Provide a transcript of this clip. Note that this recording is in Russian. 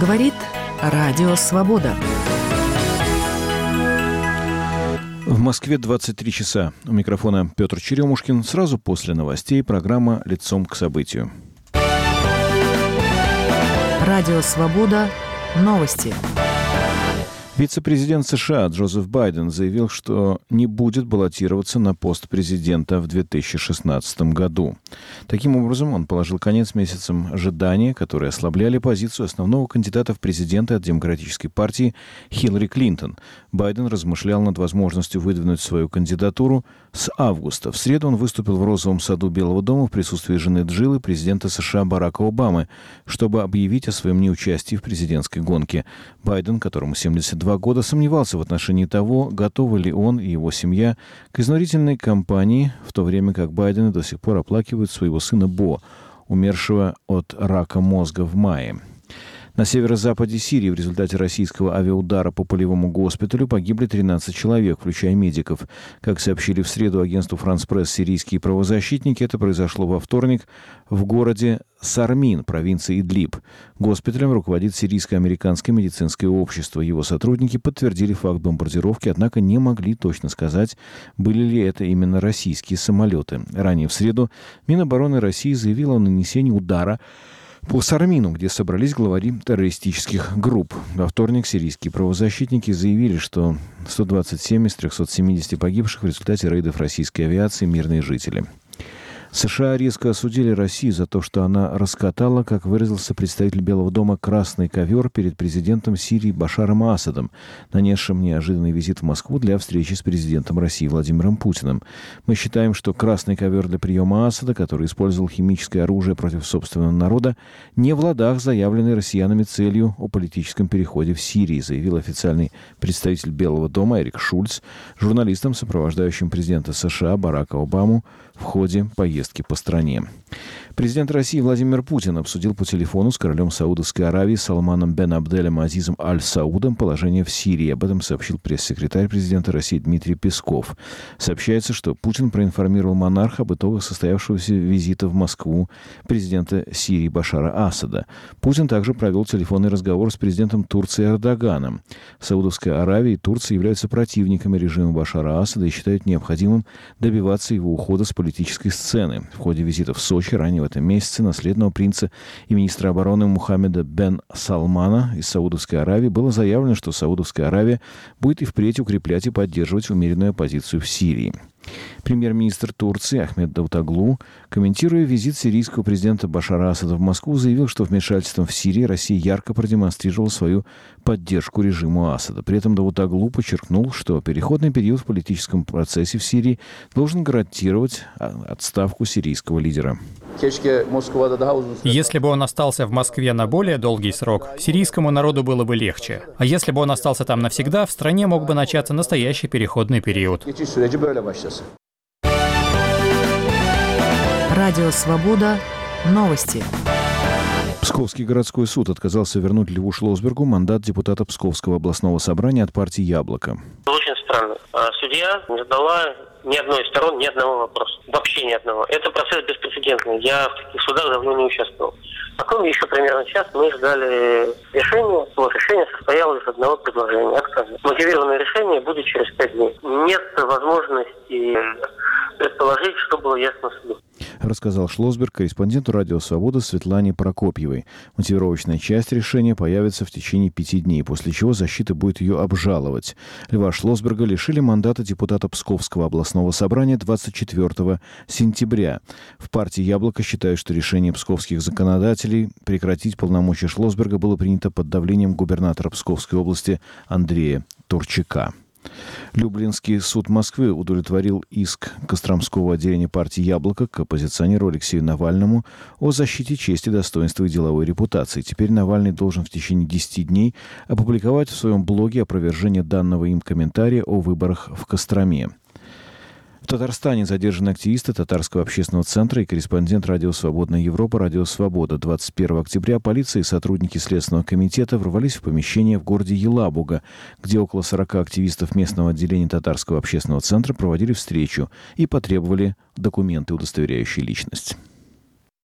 Говорит Радио Свобода. В Москве 23 часа. У микрофона Петр Черемушкин. Сразу после новостей программа «Лицом к событию». Радио Свобода. Новости. Вице-президент США Джозеф Байден заявил, что не будет баллотироваться на пост президента в 2016 году. Таким образом, он положил конец месяцам ожидания, которые ослабляли позицию основного кандидата в президенты от Демократической партии Хиллари Клинтон. Байден размышлял над возможностью выдвинуть свою кандидатуру с августа. В среду он выступил в Розовом саду Белого дома в присутствии жены Джилл и президента США Барака Обамы, чтобы объявить о своем неучастии в президентской гонке. Байден, которому 72 года, сомневался в отношении того, готовы ли он и его семья к изнурительной кампании, в то время как Байден до сих пор оплакивает своего сына Бо, умершего от рака мозга в мае. На северо-западе Сирии в результате российского авиаудара по полевому госпиталю погибли 13 человек, включая медиков. Как сообщили в среду агентству «Франс Пресс» сирийские правозащитники, это произошло во вторник в городе Сармин, провинции Идлиб. Госпиталем руководит Сирийско-американское медицинское общество. Его сотрудники подтвердили факт бомбардировки, однако не могли точно сказать, были ли это именно российские самолеты. Ранее в среду Минобороны России заявила о нанесении удара по Сармину, где собрались главари террористических групп. Во вторник сирийские правозащитники заявили, что 127 из 370 погибших в результате рейдов российской авиации мирные жители. США резко осудили Россию за то, что она раскатала, как выразился представитель Белого дома, красный ковер перед президентом Сирии Башаром Асадом, нанесшим неожиданный визит в Москву для встречи с президентом России Владимиром Путиным. Мы считаем, что красный ковер для приема Асада, который использовал химическое оружие против собственного народа, не в ладах заявленной россиянами целью о политическом переходе в Сирии, заявил официальный представитель Белого дома Эрик Шульц журналистам, сопровождающим президента США Барака Обаму в ходе поездки по стране. Президент России Владимир Путин обсудил по телефону с королем Саудовской Аравии Салманом бен Абделем Азизом Аль-Саудом положение в Сирии. Об этом сообщил пресс-секретарь президента России Дмитрий Песков. Сообщается, что Путин проинформировал монарха об итогах состоявшегося визита в Москву президента Сирии Башара Асада. Путин также провел телефонный разговор с президентом Турции Эрдоганом. Саудовская Аравия и Турция являются противниками режима Башара Асада и считают необходимым добиваться его ухода с политической сцены. В ходе визита в Сочи ранее в этом месяце наследного принца и министра обороны Мухаммеда бен Салмана из Саудовской Аравии было заявлено, что Саудовская Аравия будет и впредь укреплять и поддерживать умеренную оппозицию в Сирии. Премьер-министр Турции Ахмед Давутоглу, комментируя визит сирийского президента Башара Асада в Москву, заявил, что вмешательством в Сирии Россия ярко продемонстрировала свою поддержку режиму Асада. При этом Давутоглу подчеркнул, что переходный период в политическом процессе в Сирии должен гарантировать отставку сирийского лидера. Если бы он остался в Москве на более долгий срок, сирийскому народу было бы легче. А если бы он остался там навсегда, в стране мог бы начаться настоящий переходный период. Радио Свобода. Новости. Псковский городской суд отказался вернуть Льву Шлосбергу мандат депутата Псковского областного собрания от партии «Яблоко». Очень странно. Судья не задала ни одной из сторон ни одного вопроса. Вообще ни одного. Это процесс беспрецедентный. Я в таких судах давно не участвовал. Потом еще примерно час мы ждали решения. Вот решение состояло из одного предложения. Отказа. Мотивированное решение будет через 5 дней. Нет возможности предположить, что было ясно суду. Рассказал Шлосберг корреспонденту «Радио Свобода» Светлане Прокопьевой. Мотивировочная часть решения появится в течение 5 дней, после чего защита будет ее обжаловать. Льва Шлосберга лишили мандата депутата Псковского областного собрания 24 сентября. В партии «Яблоко» считают, что решение псковских законодателей прекратить полномочия Шлосберга было принято под давлением губернатора Псковской области Андрея Турчака. Люблинский суд Москвы удовлетворил иск Костромского отделения партии «Яблоко» к оппозиционеру Алексею Навальному о защите чести, достоинства и деловой репутации. Теперь Навальный должен в течение 10 дней опубликовать в своем блоге опровержение данного им комментария о выборах в Костроме. В Татарстане задержаны активисты Татарского общественного центра и корреспондент радио «Свободная Европа» «Радио Свобода». 21 октября полиция и сотрудники Следственного комитета ворвались в помещение в городе Елабуга, где около 40 активистов местного отделения Татарского общественного центра проводили встречу и потребовали документы, удостоверяющие личность.